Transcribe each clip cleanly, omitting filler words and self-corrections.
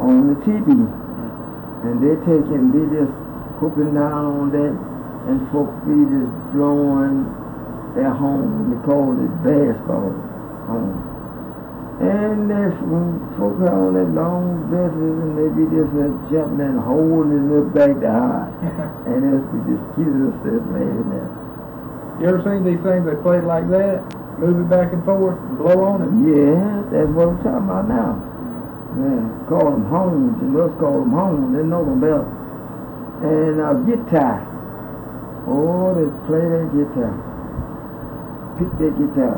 on the TV. And they just hooping down on that, and folks be just blowing their home. We call it basketball home. And that's when folks are on that long dresses, and they be just jumping and holding and look back to high. And that's we just kids themselves laughing at. You ever seen these things they play like that? Move it back and forth and blow on it? Yeah, that's what I'm talking about now. Yeah, call them homes, and us call them homes. They know them better. And guitar. Oh, they play that guitar. Pick that guitar.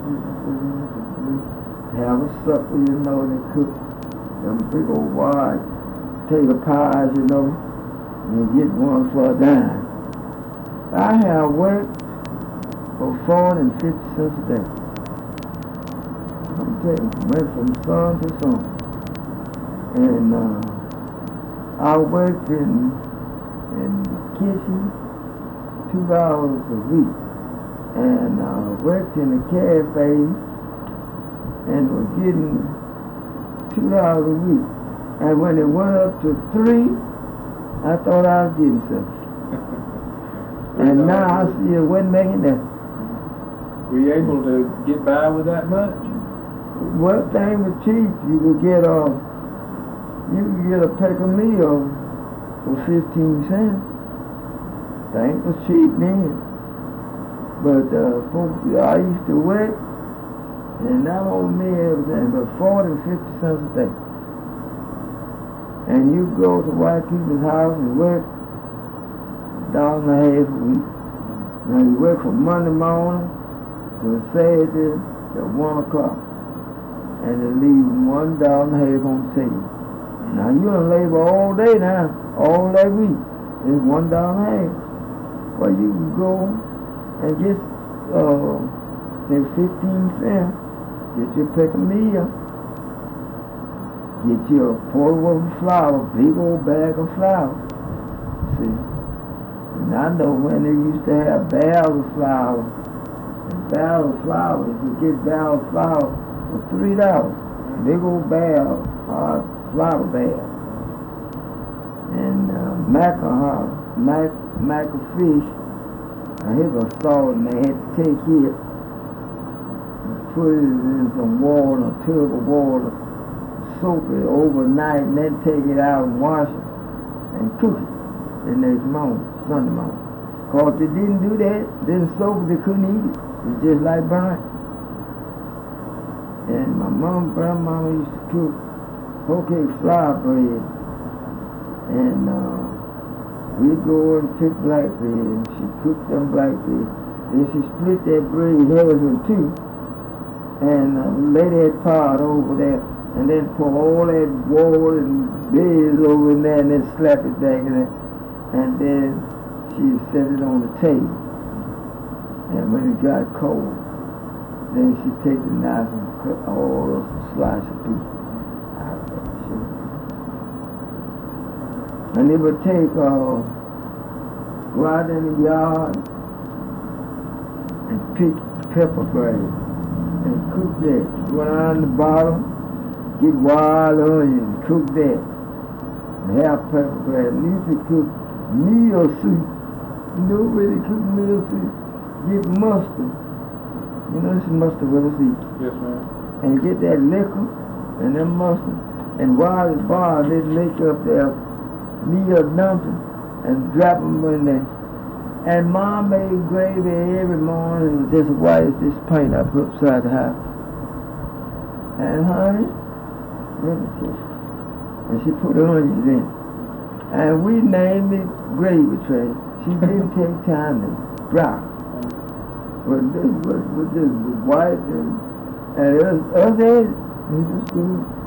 Have a supper, you know, they cook them big old wide potato pies, you know, and you get one for a dime. I have worked for 40 and 50 cents a day. I'm telling you, went from sun to sun. And I worked in the kitchen 2 hours a week. And I worked in the cafe and was getting 2 hours a week. And when it went up to 3, I thought I was getting something. And now I see it wasn't making that. Were you able to get by with that much? Well, thing was cheap. You could get a peck of meal for 15 cents. Thing was cheap then. But folks, I used to work, and not only me, everything, but 40 and 50 cents a day. And you go to white people's house and work $1.50 a week. Now you work from Monday morning to Saturday at 1 o'clock, and they leave $1.50 on the table. Now you done labor all day now, all that week. It's $1.50. Well, you can go and get take 15 cents, get your peck of meal, get your quarter worth of flour, big old bag of flour. See, and I know when they used to have barrels of flour, if you get barrel of flour for $3, big old barrel, flour bag, and mac of fish. Now here's a salt, and they had to take it and put it in some water, a tub of water, soak it overnight, and then take it out and wash it and cook it the next morning, Sunday morning. Cause they didn't do that, didn't soak it, they couldn't eat it. It's just like burnt. And my grandmama used to cook whole-cake flour bread, and we'd go and pick black bread, and she cooked them black bread. Then she split that bread half in two, and lay that pot over there, and then pour all that water and beers over in there, and then slap it back in there, and then she set it on the table. And when it got cold, then she'd take the knife and cut all those slices of beef out of that shit. And they would take, go out in the yard and pick pepper grass and cook that. Go down the bottom, get wild onion, cook that. And have pepper grass. And used to cook meal soup. You know where they cook meal soup? Get mustard. You know this is mustard with us eat. Yes, ma'am. And get that liquor and that mustard. And while it's boiled, they make up their meal dumpling and drop them in there. And Mom made gravy every morning. It was just white as this paint I put upside the house. And honey, let me tell you. And she put onions in. And we named it gravy train. She didn't take time to drop. But this was just white and it was good.